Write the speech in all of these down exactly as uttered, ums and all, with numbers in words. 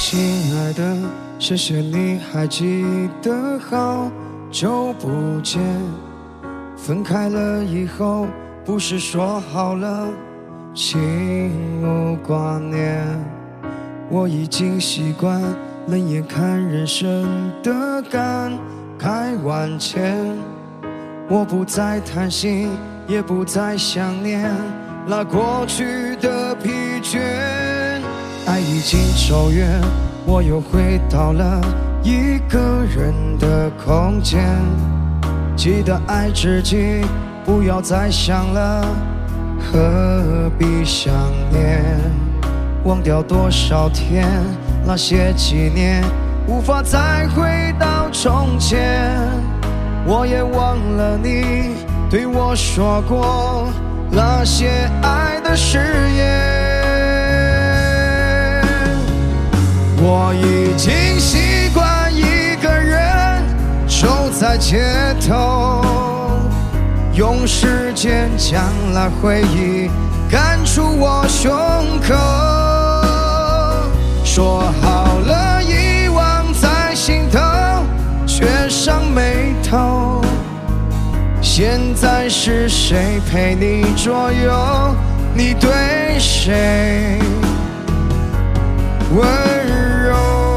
亲爱的，谢谢你还记得，好久不见。分开了以后，不是说好了心无挂念。我已经习惯冷眼看人生的感慨万千。我不再贪心，也不再想念那过去的疲倦。爱已经走远，我又回到了一个人的空间。记得爱自己，不要再想了，何必想念？忘掉多少天，那些纪念无法再回到从前。我也忘了你对我说过那些爱的誓言。我已经习惯一个人走在街头，用时间将那回忆赶出我胸口。说好了遗忘在心头，却上眉头。现在是谁陪你左右？你对谁温柔？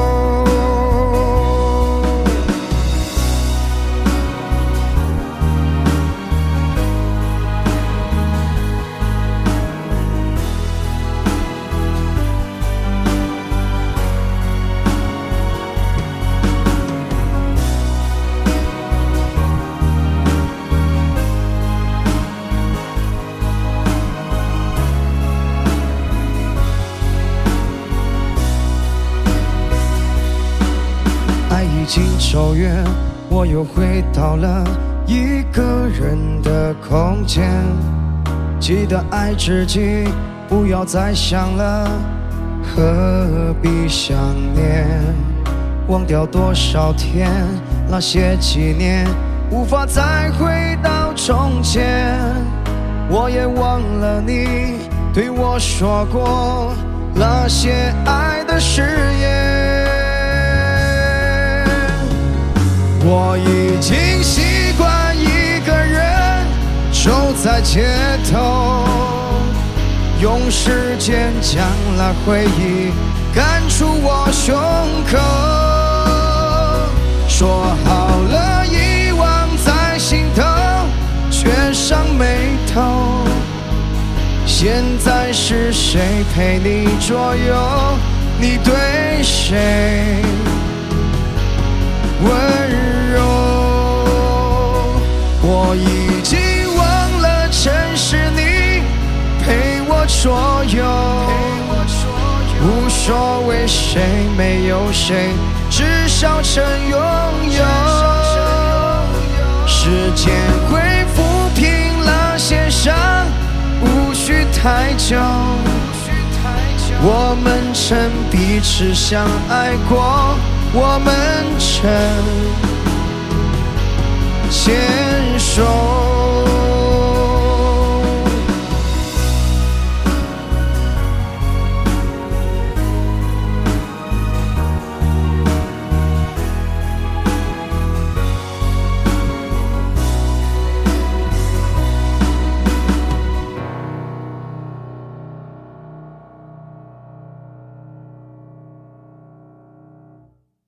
已经走远，我又回到了一个人的空间。记得爱自己，不要再想了，何必想念？忘掉多少天，那些纪念无法再回到从前。我也忘了你对我说过那些爱的誓言。我已经习惯一个人走在街头，用时间将那回忆赶出我胸口。说好了遗忘在心头，却上眉头。现在是谁陪你左右？你对谁温柔？我已经忘了曾是你陪我左右，无所谓谁没有谁，至少曾拥有。时间会抚平那些伤，无需太久。我们曾彼此相爱过，我们曾牵手。